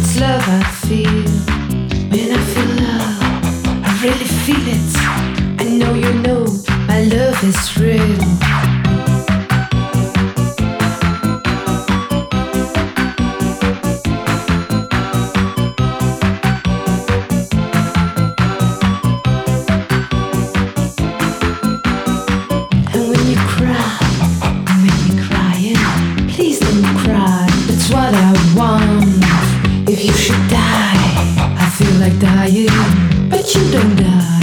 love I feel. When I feel love, I really feel it. I know you know my love is real. And when you cry, you make me crying. Please don't cry, that's what I want. If you should die, I feel like dying, but you don't die.